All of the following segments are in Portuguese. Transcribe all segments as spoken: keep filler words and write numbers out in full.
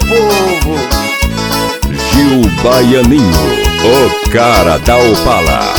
povo. Gil Baianinho, o cara da Opala.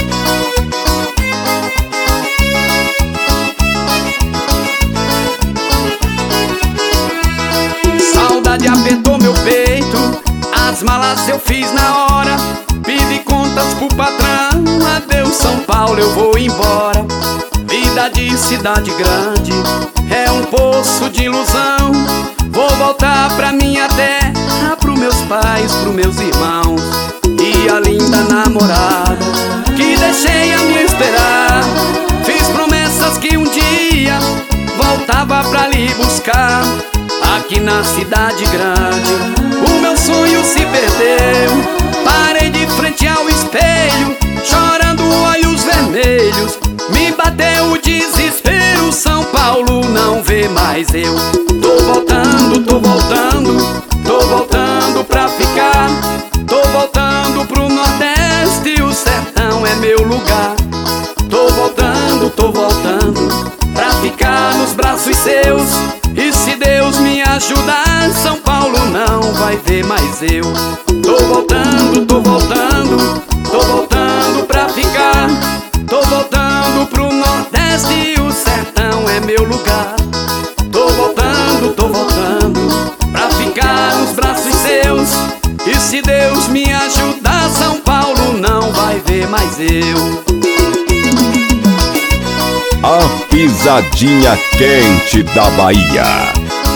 Saudade apertou meu peito, as malas eu fiz na hora. Pedi contas pro patrão, adeus São Paulo, eu vou embora. Vida de cidade grande é um poço de ilusão. Vou voltar pra minha terra, pros meus pais, pros meus irmãos e a linda namorada que deixei a me esperar. Fiz promessas que um dia voltava pra lhe buscar. Aqui na cidade grande o meu sonho se perdeu. Parei de frente ao espelho, chorando olhos vermelhos. Me bateu o desespero, São Paulo não vê mais eu. Tô voltando, tô voltando, tô voltando pra ficar. Tô voltando pro Nordeste, o sertão é meu lugar. Tô voltando, tô voltando pra ficar nos braços seus. E se Deus me ajudar, São Paulo não vai ver mais eu. Tô voltando, tô voltando, tô voltando pra ficar. Tô voltando pro Nordeste, o sertão é meu lugar. Tô voltando, tô voltando pra ficar nos braços seus. E se Deus me ajudar, São Paulo não vai ver mais eu. A pisadinha quente da Bahia.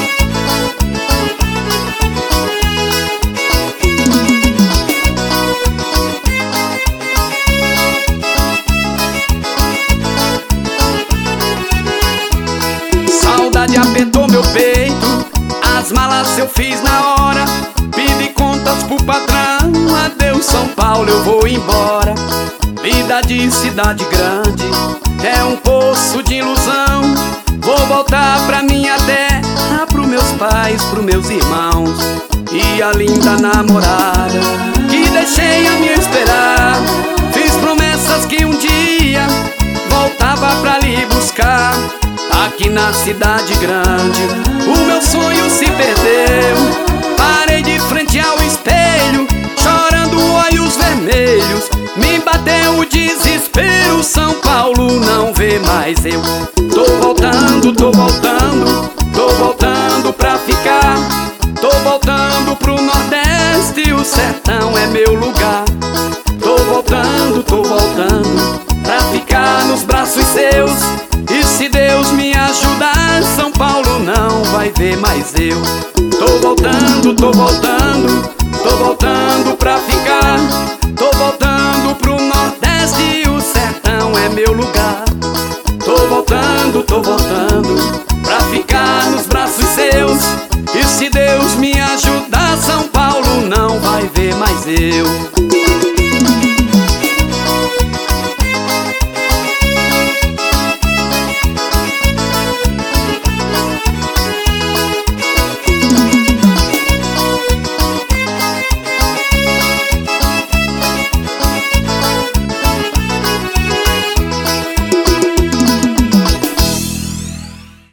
Saudade apertou meu peito, as malas eu fiz na hora. Pedi contas pro patrão, adeus São Paulo, eu vou embora. Vida de cidade grande é um poço de ilusão. Vou voltar pra minha terra, pros meus pais, pros meus irmãos e a linda namorada que deixei a me esperar. Fiz promessas que um dia voltava pra lhe buscar. Aqui na cidade grande o meu sonho se perdeu. Parei de frente ao espelho, chorando olhos vermelhos. Me bateu o desespero, São Paulo não vê mais eu. Tô voltando, tô voltando, tô voltando pra ficar. Tô voltando pro Nordeste, o sertão é meu lugar. Tô voltando, tô voltando pra ficar nos braços seus. E se Deus me ajudar, São Paulo não vai ver mais eu. Tô voltando, tô voltando, tô voltando pra ficar. Tô voltando pro Nordeste, o sertão é meu lugar. Tô voltando, tô voltando pra ficar nos braços seus. E se Deus me ajudar, São Paulo não vai ver mais eu.